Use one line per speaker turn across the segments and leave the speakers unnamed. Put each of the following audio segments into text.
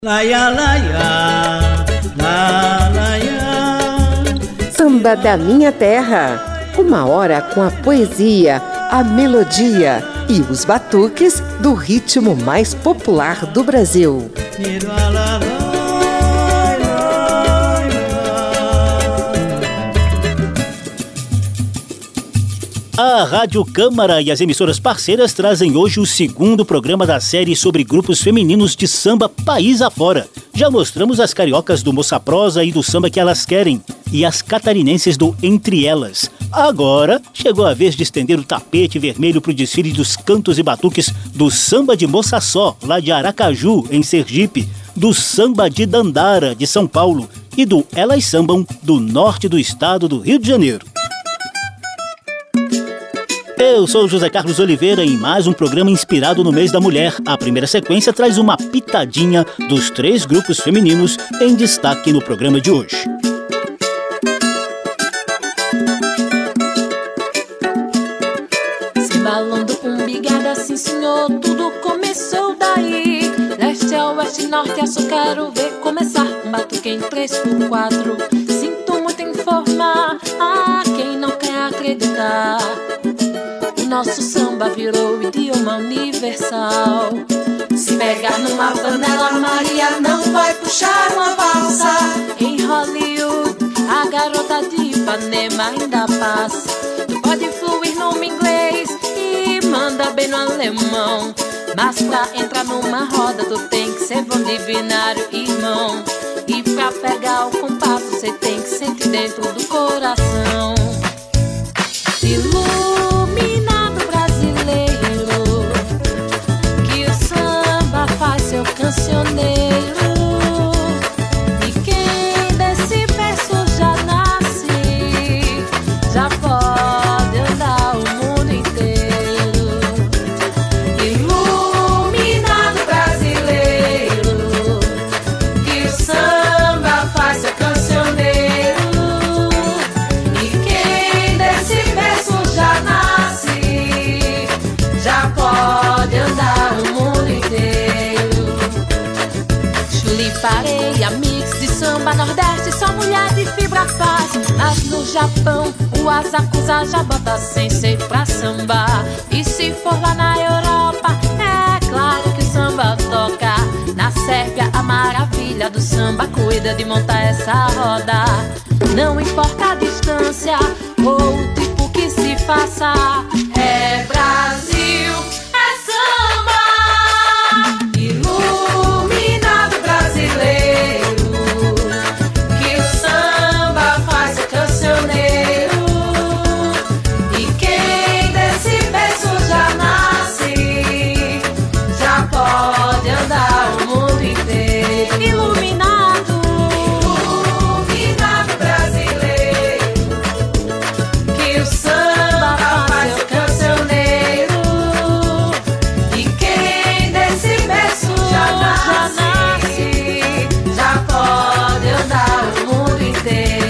Laia, laia, la, laia.
Samba da Minha Terra. Uma hora com a poesia, a melodia e os batuques do ritmo mais popular do Brasil.
A Rádio Câmara e as emissoras parceiras trazem hoje o segundo programa da série sobre grupos femininos de samba país afora. Já mostramos as cariocas do Moça Prosa e do Samba Que Elas Querem e as catarinenses do Entre Elas. Agora chegou a vez de estender o tapete vermelho para o desfile dos cantos e batuques do Samba de Moça Só, lá de Aracaju, em Sergipe, do Samba de Dandara, de São Paulo, e do Elas Sambam, do norte do estado do Rio de Janeiro. Eu sou José Carlos Oliveira em mais um programa inspirado no mês da mulher. A primeira sequência traz uma pitadinha dos 3 grupos femininos em destaque no programa de hoje.
Sembalando umbigada, sim senhor, tudo começou daí. Leste a oeste, norte a sul, quero ver começar um batuque em 3x4. Sinto muito informar a quem não quer acreditar. Nosso samba virou idioma universal. Se pegar numa panela, Maria não vai puxar uma valsa. Em Hollywood, a garota de Ipanema ainda passa. Tu pode fluir no inglês e manda bem no alemão, mas pra entrar numa roda tu tem que ser bom divinário, irmão. E pra pegar o compasso cê tem que sentir dentro do coração. Seu cancioneiro, e quem desse verso já nasce, já pode andar o mundo inteiro. Iluminado brasileiro, que o samba faz seu cancioneiro, e quem desse verso já nasce, já pode andar o mundo inteiro. Pareia, mix de samba nordeste, só mulher de fibra faz. Mas no Japão, o azakuza já bota sensei pra sambar. E se for lá na Europa, é claro que o samba toca. Na Sérvia, a maravilha do samba cuida de montar essa roda. Não importa a distância ou o tipo que se faça, é Brasil, é samba. Que o samba faz seu cancioneiro, e quem desse berço já nasce, já pode andar o mundo inteiro. Iluminado, iluminado brasileiro, que o samba faz seu cancioneiro, e quem desse berço já nasce, já pode andar o mundo inteiro.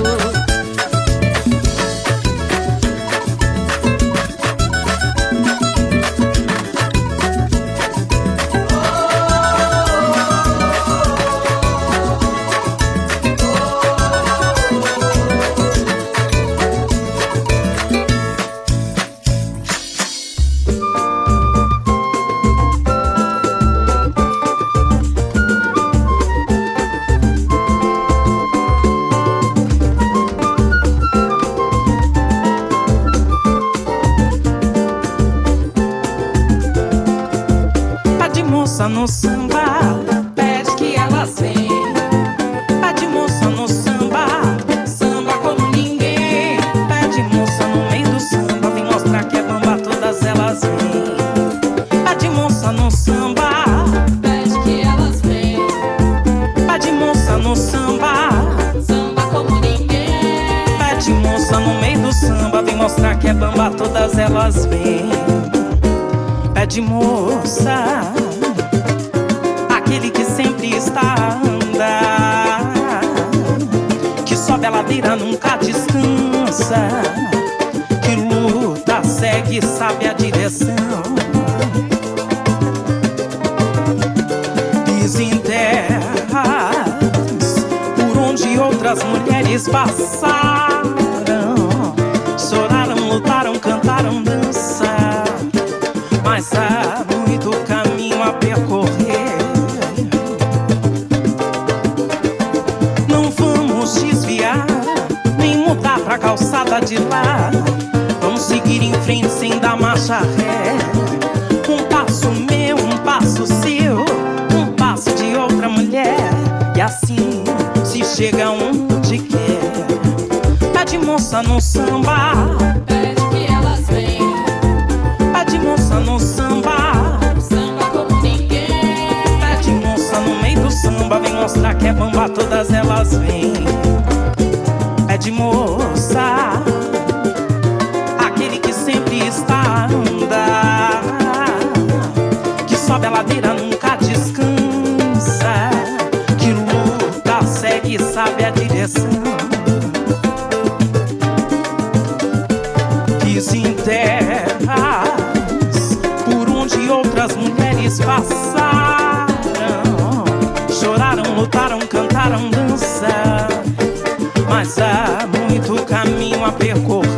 No samba, pede que elas vêm. Pede moça no samba, samba como ninguém. Pede moça no meio do samba, vem mostrar que é bamba, todas elas vêm. Pede moça no samba,
Pede que elas vêm.
pede moça no samba,
Samba como ninguém.
pede moça no meio do samba, vem mostrar que é bamba, todas elas vêm. Pede moça, aquele que sempre está a andar, que sobe a ladeira, nunca descansa, que luta, segue, sabe a direção. Desenterra outras mulheres passaram, choraram, lutaram, cantaram, dançaram, mas há muito caminho a percorrer. Não vamos desviar, nem mudar pra calçada de lá. Vamos seguir em frente sem dar marcha ré. Um passo meu, um passo seu, um passo de outra mulher, e assim se chega onde quer. Pede moça no samba,
Pede que elas venham.
pede moça no samba,
Samba como ninguém.
pede moça no meio do samba, vem mostrar que é bamba, todas elas vêm. Pede moça, aquele que sempre está a andar, que sobe a ladeira, nunca descansa, que luta, segue e sabe a direção, que se enterra por onde outras mulheres passaram, choraram, lutaram, cantaram, dançaram, mas há muito caminho a percorrer.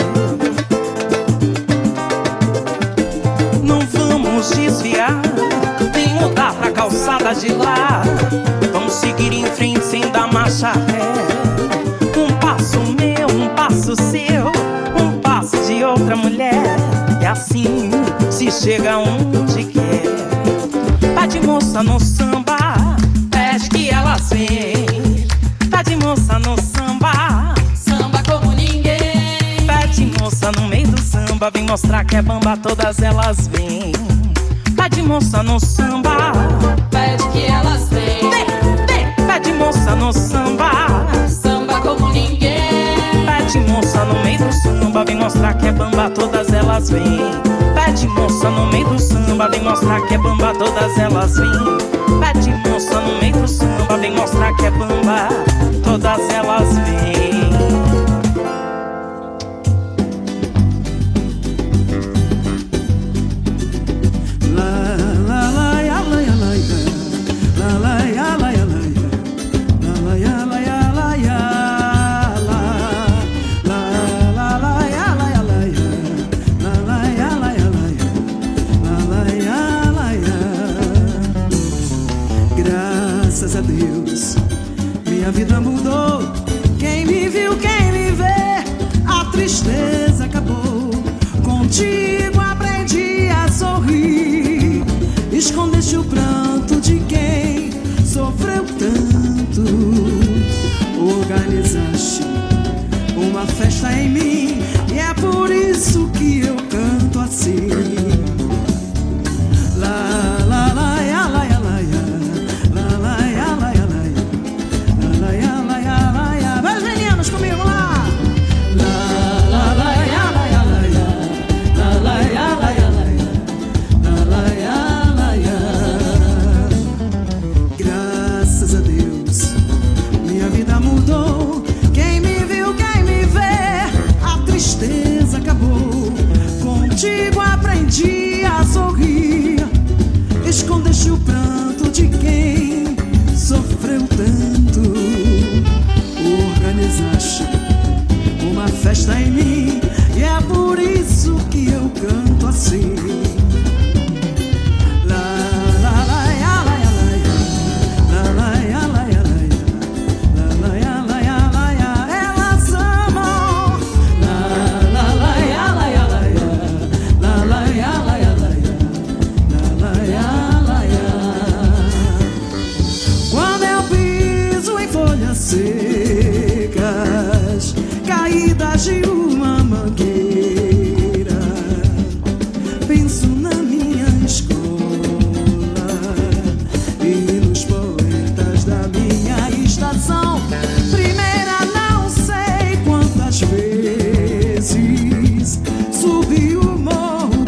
Não vamos desviar, nem mudar pra calçada de lá. Vamos seguir em frente sem dar marcha ré. Um passo meu, um passo seu, um passo de outra mulher, e assim se chega onde quer. Pede moça no samba, pede que elas vêm. Pede moça no samba,
Samba como ninguém.
pede moça no meio do samba, vem mostrar que é bamba, todas elas vêm. Pede moça no samba,
Pede que elas venham.
pede moça no samba,
Samba como ninguém.
pede moça no meio do samba, vem mostrar que é bamba, todas elas vêm. Pede moça no meio do samba, vem mostrar que é bamba, todas elas vêm. Pede moça no meio do samba, vem mostrar que é bamba, todas elas vêm.
Graças a Deus, minha vida mudou. Quem me viu, quem me vê, a tristeza acabou. Contigo aprendi a sorrir. Escondeste o pranto de quem sofreu tanto. Organizaste uma festa em mim, e é por isso que eu canto assim. La la la ya la ya la ya, la la ya la ya la ya, la la ya la ya la ya. Vai, meninos, comigo lá. La la la ya la ya la ya, la la ya la ya la ya, la la ya la ya. Graças a Deus, minha vida mudou. Quem me viu, quem me vê, a tristeza acabou. Contigo aprendi a sorrir. Escondeste o pranto de quem sofreu tanto. Organizaste uma festa em mim, e é por isso que eu canto assim. La la la ya la ya la ya, la la ya la ya la ya, la la ya la ya la ya. Elas amam. La la la ya la ya la ya, la la ya la ya la ya, la la ya la ya. Quando eu piso em folhas secas, caídas de uma mangueira, penso na minha escola e nos poetas da minha estação. Primeira, não sei quantas vezes subi o morro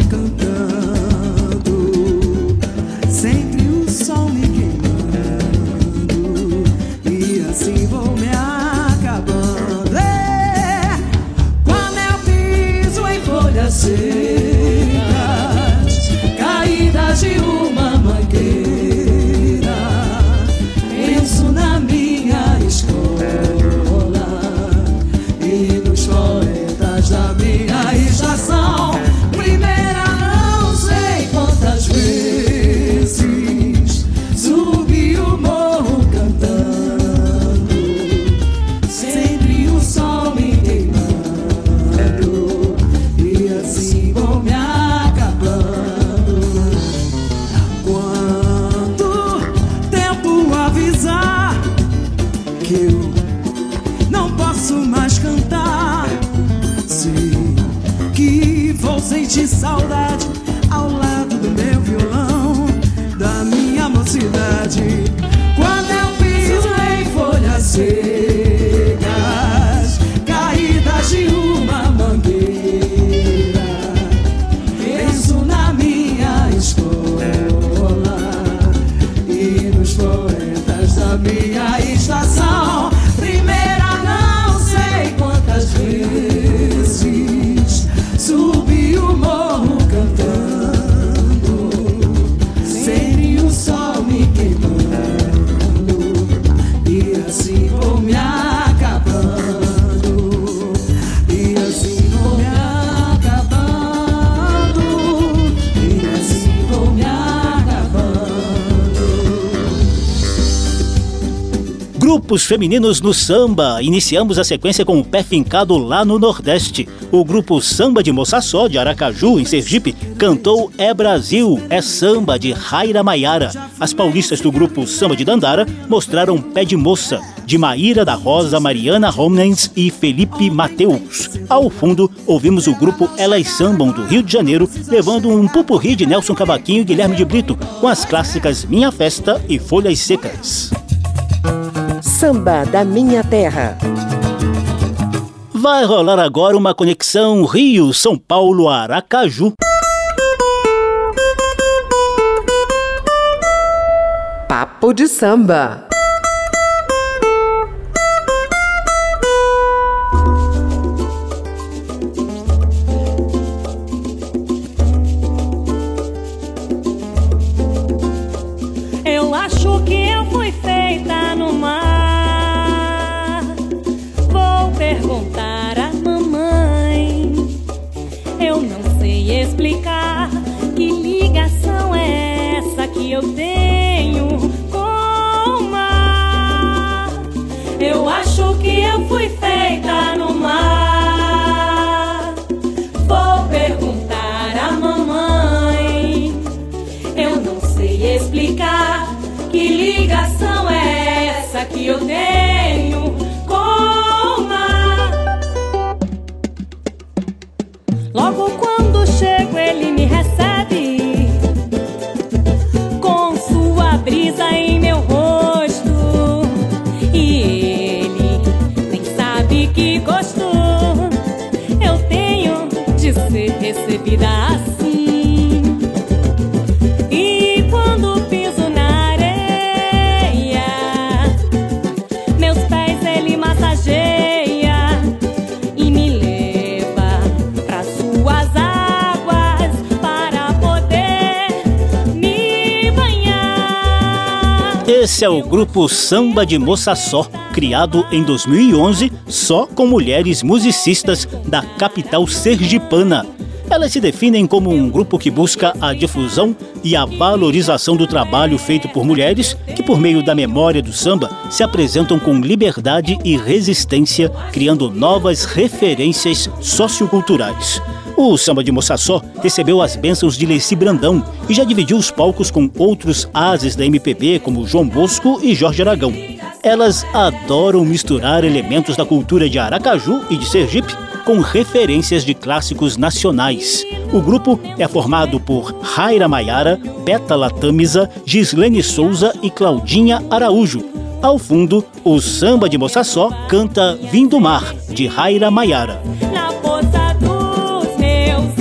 cantando, sempre o sol me queimando, e assim vou me acabando. Quando eu piso em folhas secas, caídas de uma mangueira, penso na minha escola avisar que eu não posso mais cantar. Sei que vou sentir saudade ao lado do meu violão, da minha mocidade. Quando eu piso em folhas secas, caídas de uma mangueira, penso na minha escola e nos poetas da minha estação. Primeira, não sei quantas vezes subi o morro cantando, sem o sol me queimando, e assim vou me acabando, e assim vou me acabando, e assim vou me acabando.
Grupos femininos no samba. Iniciamos a sequência com o pé fincado lá no Nordeste. O grupo Samba de Moça Só, de Aracaju, em Sergipe, cantou É Brasil, é Samba, de Raira Maiara. As paulistas do grupo Samba de Dandara mostraram Pé de Moça, de Maíra da Rosa, Mariana Romnens e Felipe Mateus. Ao fundo, ouvimos o grupo Elas Sambam, do Rio de Janeiro, levando um pupurri de Nelson Cavaquinho e Guilherme de Brito, com as clássicas Minha Festa e Folhas Secas.
Samba da Minha Terra.
Vai rolar agora uma conexão Rio-São Paulo-Aracaju.
Papo de samba.
Eu acho que eu fui feita no mar. Vou perguntar à mamãe. Eu não sei explicar que ligação é essa que eu tenho com o mar. Eu acho que eu fui feita no mar. Vou perguntar à mamãe. Eu não sei explicar que ligação é essa que eu tenho com o mar. Logo quando chego ele me recebe com sua brisa em meu rosto, e ele nem sabe que gosto eu tenho de ser recebida assim. E quando piso na areia, meus pés ele massageia e me leva para suas águas para poder me banhar.
Esse é o grupo Samba de Moça Só, criado em 2011 só com mulheres musicistas da capital sergipana. Elas se definem como um grupo que busca a difusão e a valorização do trabalho feito por mulheres que, por meio da memória do samba, se apresentam com liberdade e resistência, criando novas referências socioculturais. O Samba de Moça Só recebeu as bênçãos de Leci Brandão e já dividiu os palcos com outros ases da MPB, como João Bosco e Jorge Aragão. Elas adoram misturar elementos da cultura de Aracaju e de Sergipe com referências de clássicos nacionais. O grupo é formado por Raira Maiara, Beta Latâmisa, Gislene Souza e Claudinha Araújo. Ao fundo, o Samba de Moça Só canta Vim do Mar, de Raira Maiara.
Na poça dos meus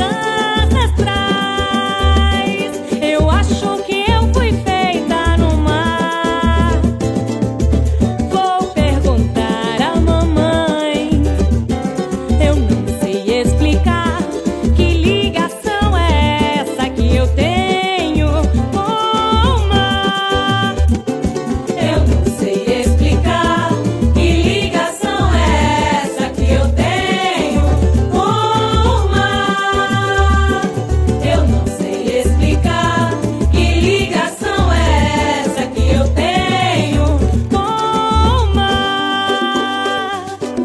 ancestrais, eu acho que eu fui feita no mar. Vou perguntar à mamãe. Eu não sei explicar que ligação é essa que eu tenho com o mar. Eu não sei explicar que ligação é essa que eu tenho com o mar. Eu não sei explicar que ligação é essa que eu tenho com o mar.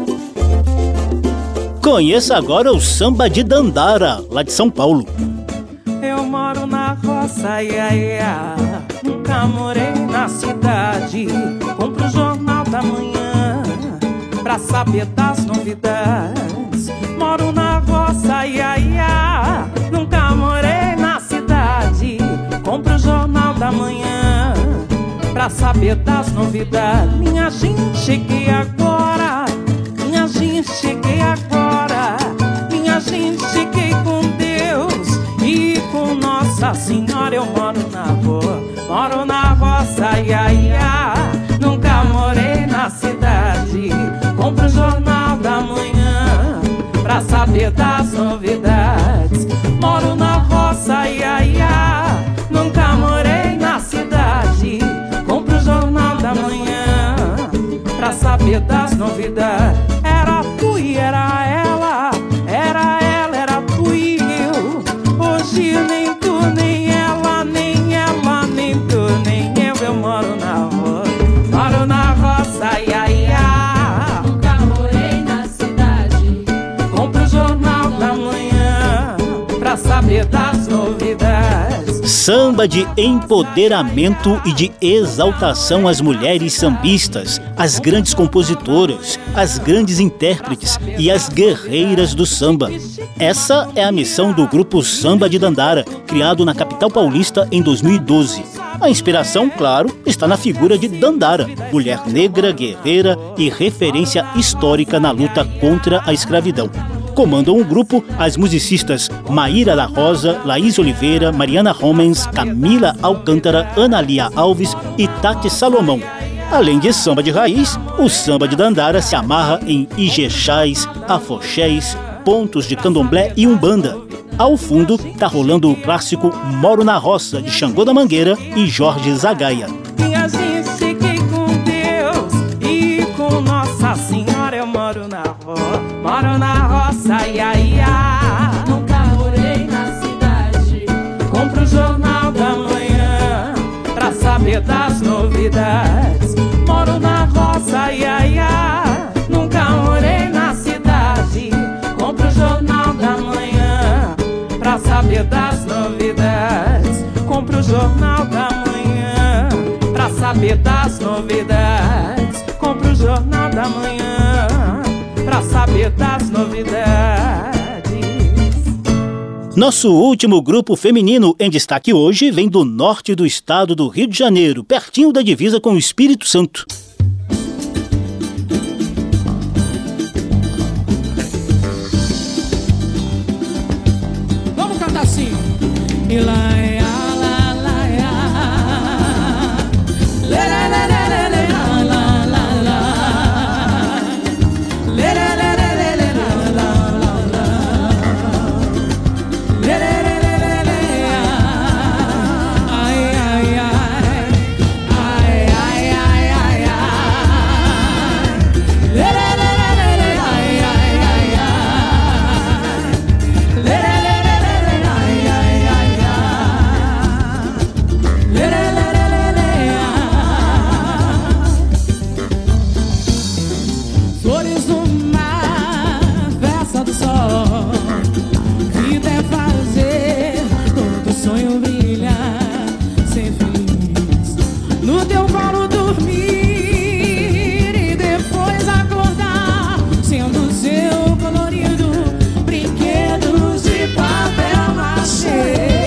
Conheça agora o Samba de Dandara, lá de São Paulo.
Eu moro na roça, ia, ia. Nunca morei na na cidade, compro o Jornal da Manhã pra saber das novidades. Moro na roça, ia, ia, nunca morei na cidade. Compro o Jornal da Manhã pra saber das novidades. Minha gente, cheguei agora. Minha gente, cheguei agora. Minha gente, cheguei com Deus e com Nossa Senhora. Eu moro na roça, ia, ia, nunca morei na cidade. Compro o Jornal da Manhã pra saber das novidades. Moro na roça, ia, ia, nunca morei na cidade. Compro o Jornal da Manhã pra saber das novidades. Era tu e era ela, era ela, era tu e eu. Hoje nem tu, nem ela, nem ela, nem tu, nem eu. Eu moro na roça, ia, ia,
Nunca morei na cidade.
compro o Jornal da Manhã pra saber das novidades.
Samba de empoderamento e de exaltação às mulheres sambistas, às grandes compositoras, às grandes intérpretes e às guerreiras do samba. Essa é a missão do grupo Samba de Dandara, criado na capital paulista em 2012. A inspiração, claro, está na figura de Dandara, mulher negra, guerreira e referência histórica na luta contra a escravidão. Comandam o grupo as musicistas Maíra da Rosa, Laís Oliveira, Mariana Homens, Camila Alcântara, Ana Lia Alves e Tati Salomão. Além de samba de raiz, o samba de Dandara se amarra em ijexás, afoxés, pontos de candomblé e umbanda. Ao fundo, tá rolando o clássico Moro na Roça, de Xangô da Mangueira e Jorge Zagaia.
Minha gente, cheguei com Deus e com Nossa Senhora. Eu moro na roça, ia, ia,
Nunca morei na cidade.
compro o Jornal da Manhã pra saber das novidades. Moro na roça, ia, ia, nunca morei na cidade. Compro o Jornal da Manhã pra saber das novidades. Compro o Jornal da Manhã pra saber das novidades. Compro o Jornal da Manhã pra saber das novidades.
Nosso último grupo feminino em destaque hoje vem do norte do estado do Rio de Janeiro, pertinho da divisa com o Espírito Santo.
Vamos cantar assim. E lá é a lá lá é a. Lê, lê, lê, lê, lê, lê, lá, lá, lá, lá. Lê, lê, lê, lê, lê, lê, lá, lá, lá, lá. Lê, lê, lê, lê, lê, lê, ah. Ai, ai, ai. Ai, ai, ai, ai, ai. Lê, lê, lê, lê, lê, lê, ai, ai, ai, ai. Lê, lê, lê, lê, lê, lê, ai, ai, ai, ai. Lê, lê, lê, lê, lê, lê, ah. Flores no mar, festa do sol. Vida é fazer todo sonho brilhar, ser feliz. No teu colo dormir e depois acordar, sendo seu colorido brinquedos de papel machê.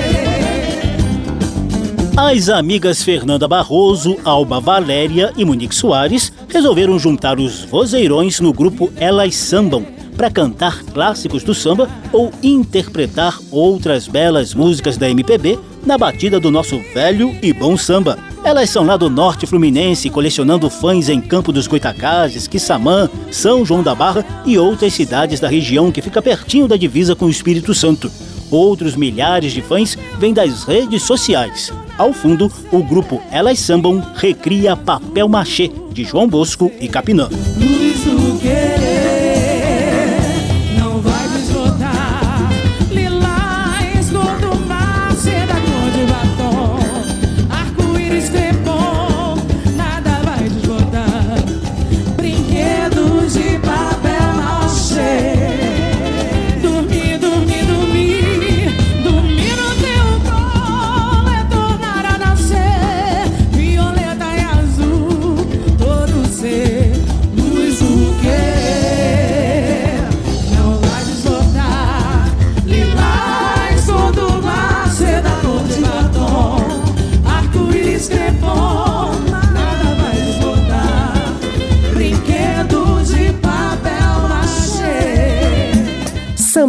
As amigas Fernanda Barroso, Alba Valéria e Monique Soares resolveram juntar os vozeirões no grupo Elas Sambam para cantar clássicos do samba ou interpretar outras belas músicas da MPB na batida do nosso velho e bom samba. Elas são lá do norte fluminense, colecionando fãs em Campo dos Goitacazes, Quissamã, São João da Barra e outras cidades da região que fica pertinho da divisa com o Espírito Santo. Outros milhares de fãs vêm das redes sociais. Ao fundo, o grupo Elas Sambam recria Papel Machê, de João Bosco e Capinã.
Luz do querer não vai desbotar. Lilás, cor do mar, seda cor de batom. Arco-íris crepom, nada vai desbotar. Brinquedos de papel machê. Dormir, dormir, dormir, dormir no teu colo é tornar a nascer. Violeta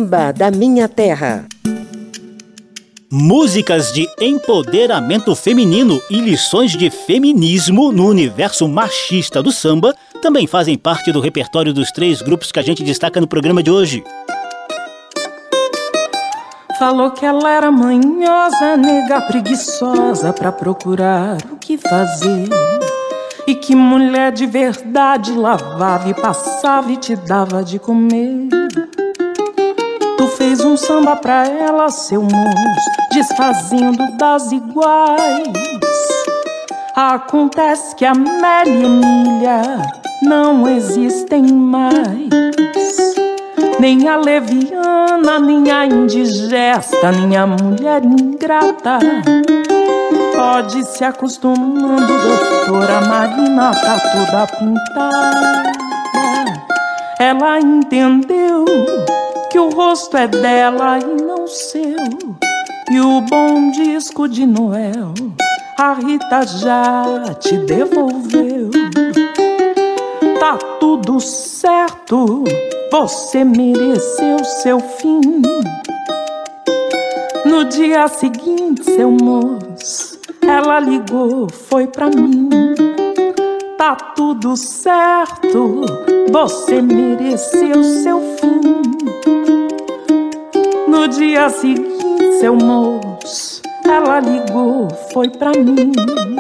samba da minha terra.
Músicas de empoderamento feminino e lições de feminismo no universo machista do samba também fazem parte do repertório dos 3 grupos que a gente destaca no programa de hoje.
Falou que ela era manhosa, nega preguiçosa pra procurar o que fazer. E que mulher de verdade lavava e passava e te dava de comer. Tu fez um samba pra ela, seu moço, desfazendo das iguais. Acontece que a Amélia e Emília não existem mais. Nem a leviana, nem a indigesta, nem a mulher ingrata. Pode se acostumando, doutora Marina tá toda pintada. Ela entendeu que o rosto é dela e não seu. E o bom disco de Noel a Rita já te devolveu. Tá tudo certo, você mereceu seu fim. No dia seguinte, seu moço, ela ligou, foi pra mim. Tá tudo certo, você mereceu seu fim. No dia seguinte, seu moço, ela ligou, foi pra mim.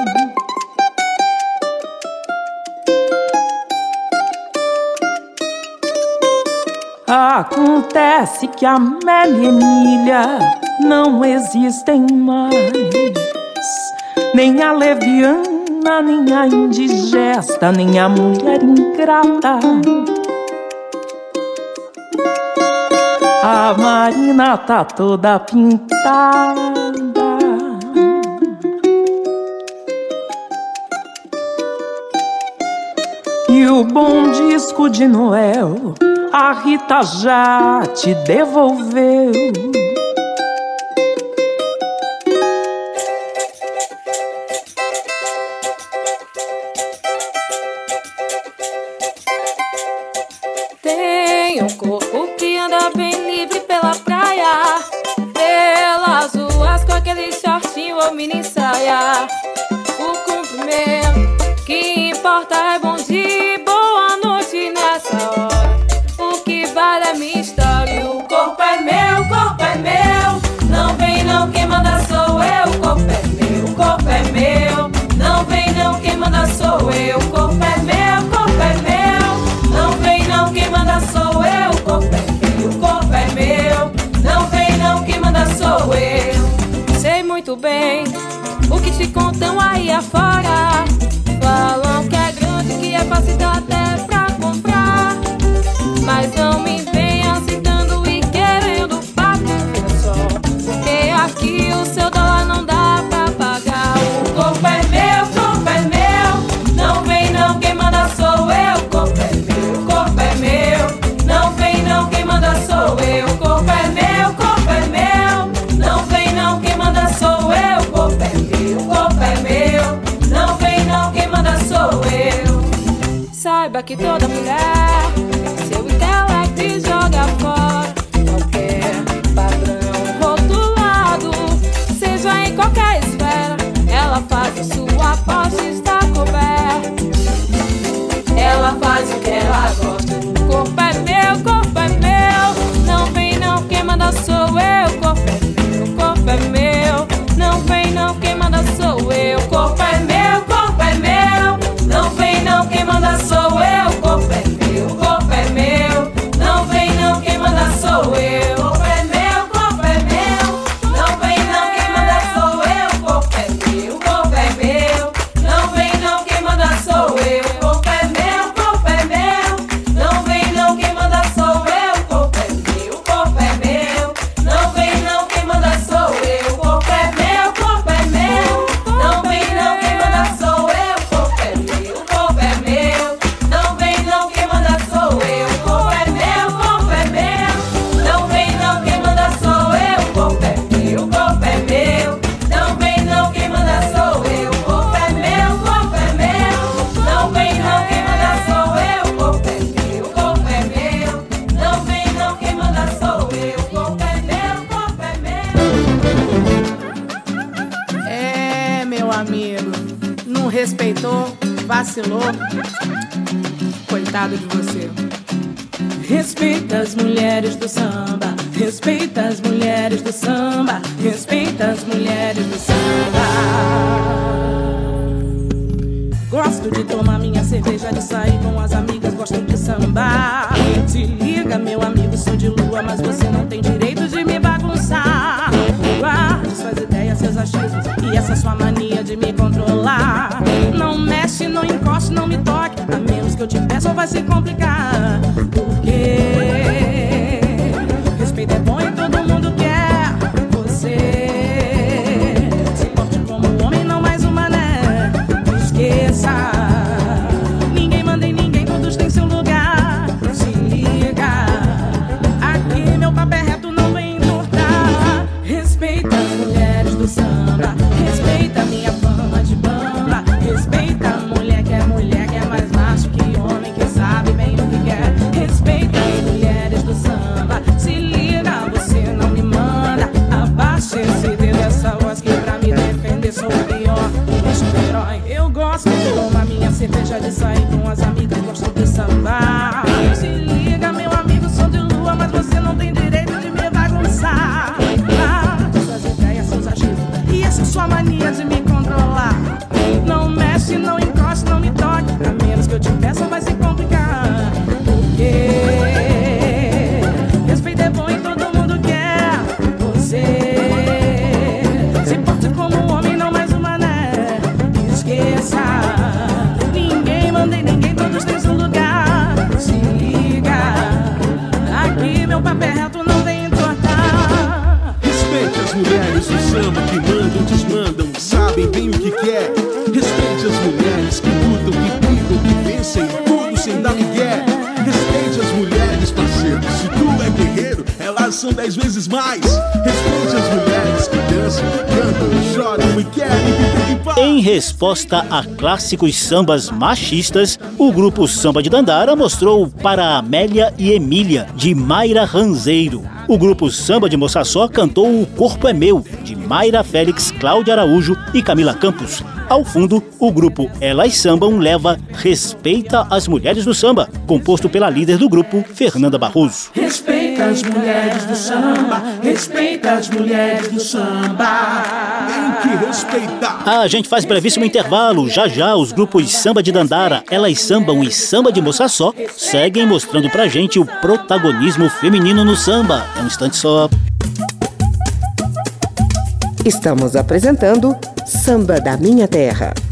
Acontece que a Amélia e Emília não existem mais. Nem a leviana, nem a indigesta, nem a mulher ingrata. A Marina tá toda pintada. E o bom disco de Noel a Rita já te devolveu.
Tem um corpo que anda bem livre pela praia, pelas ruas com aquele shortinho ou mini saia. O cumprimento que importa é bom dia, boa noite nessa hora. O que vale é minha história. O corpo é meu, não vem não, quem manda sou eu. O corpo é meu, não vem não, quem manda sou eu. O corpo é meu, não vem não, quem manda sou eu. O corpo é meu, não vem não, quem manda sou eu. Sei muito bem o que te contam aí afora. Falam que é grande, que é fácil até pra comprar. Mas não me venha citando e querendo papo só, porque aqui o seu dólar não dá pra pagar. O corpo é meu, não vem não, quem manda sou eu. O corpo é meu, não vem não, quem manda sou eu. O corpo é meu, não vem não, quem manda sou eu. O corpo é meu, não vem não, quem manda sou eu. Saiba que toda mulher seu intelecto joga fora qualquer padrão rotulado, seja em qualquer esfera. Ela faz a sua aposta e está coberta. Ela faz o que ela gosta. O corpo é meu, não vem não, quem manda sou eu. O corpo é meu, não vem não, quem manda sou eu. O corpo é meu, não vem não, quem manda sou eu. O corpo é meu, não vem não, quem manda sou eu. O corpo é meu, não vem não, quem manda sou eu. O corpo é meu, não vem não, quem manda sou
Vacilou. Coitado de você. Respeita as mulheres do samba, respeita as mulheres do samba, respeita as mulheres do samba. Gosto de tomar minha cerveja, de sair com as amigas, gosto de sambar. Se liga, meu amigo, sou de lua, mas você não tem direito de me bagunçar. Guarde suas ideias, seus achismos e essa sua mania de me controlar. Não mexe, não encoste, não me toque, a menos que eu te peça ou vai se complicar. Porque respeito é bom e todo mundo quer. Você se porte como um homem, não mais um mané. Esqueça, ninguém manda em ninguém, todos têm seu lugar. Se liga, aqui meu papo é reto, não vem entortar. Respeita as mulheres do samba, respeita a minha fama de bamba. Respeita a mulher que é mais macho que homem, que sabe bem o que quer. Respeita as mulheres do samba, se liga, você não me manda. Abaixa esse dedo, essa voz que pra me defender sou o pior, deixa o herói. Eu gosto de tomar minha cerveja, de sair com as amigas, gosto de sambar. Se liga, meu amigo, sou de lua, mas você não tem direito de me bagunçar. Suas ideias, seus achismos e essa sua mania de me controlar. Não mexe, não encoste, não me toque, a menos que eu te peça vai se complicar. Porque respeito é bom e todo mundo quer. Você se porte como um homem, não mais um mané. Esqueça, ninguém manda em ninguém, todos têm seu lugar. Se liga, aqui meu papo é reto, não vem entortar.
Respeite as mulheres do samba que mandam, desmandam, sabem bem o que quer. Respeite as mulheres que lutam, que brigam, que vencem tudo sem dar migué. Respeite as mulheres, parceiro, se tu é guerreiro, elas são 10 vezes mais. Respeite as mulheres que dançam, cantam, choram e querem viver em paz.
Em resposta a clássicos sambas machistas, o grupo Samba de Dandara mostrou Para Amélia e Emília, de Mayra Ranzeiro. O grupo Samba de Moçaçó cantou O Corpo é Meu, de Mayra Félix, Cláudia Araújo e Camila Campos. Ao fundo, o grupo Elas Sambam leva Respeita as Mulheres do Samba, composto pela líder do grupo, Fernanda Barroso.
Respeita as mulheres do samba, respeita as mulheres do samba.
Tem que respeitar.
A gente faz brevíssimo intervalo. Já já os grupos Samba de Dandara, Elas Sambam e Samba de Moçaçó seguem mostrando pra gente o protagonismo feminino no samba. É um instante só.
Estamos apresentando Samba da Minha Terra.